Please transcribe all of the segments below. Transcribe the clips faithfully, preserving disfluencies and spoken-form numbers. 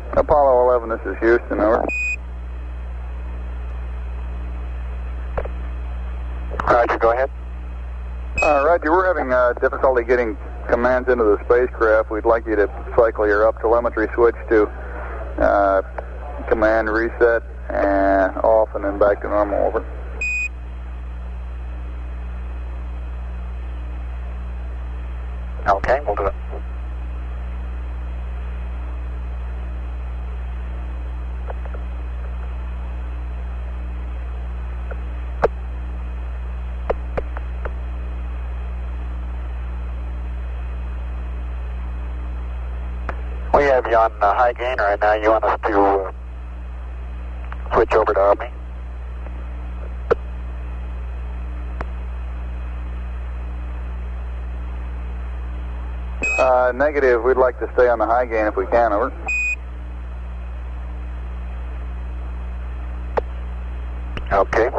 Apollo eleven, this is Houston, over. Roger, go ahead. Uh, Roger, we're having uh, difficulty getting commands into the spacecraft. We'd like you to cycle your up telemetry switch to uh, command reset and off and then back to normal, over. Okay, we'll do it. We have you on uh, high gain right now. You want us to uh, switch over to Omni? Uh, negative. We'd like to stay on the high gain if we can, over. Okay.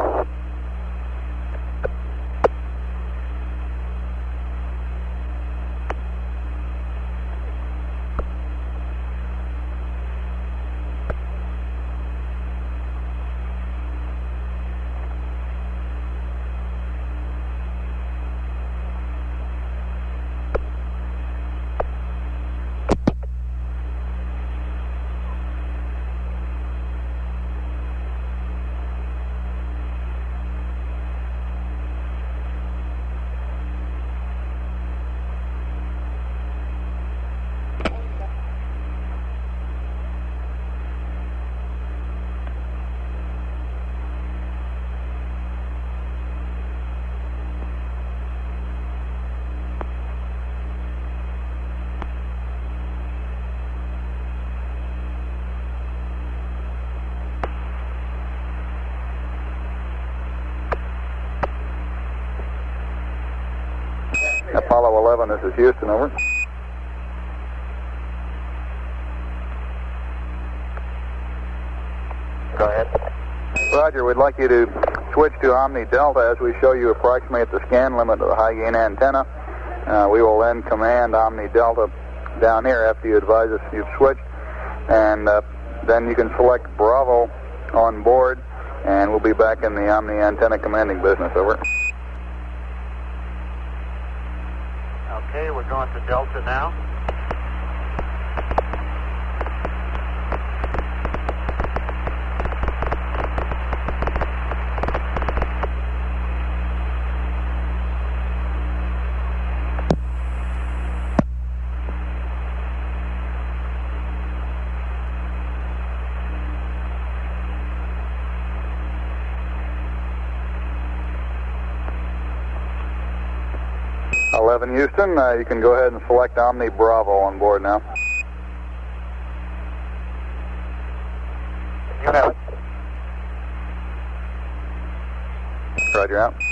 Apollo eleven, this is Houston, over. Go ahead. Roger, we'd like you to switch to Omni Delta as we show you approximate the scan limit of the high gain antenna. Uh, we will then command Omni Delta down here after you advise us you've switched, and uh, then you can select Bravo on board, and we'll be back in the Omni antenna commanding business, over. Okay, we're going to Delta now. eleven Houston, uh, you can go ahead and select Omni Bravo on board now. You have it. Roger out.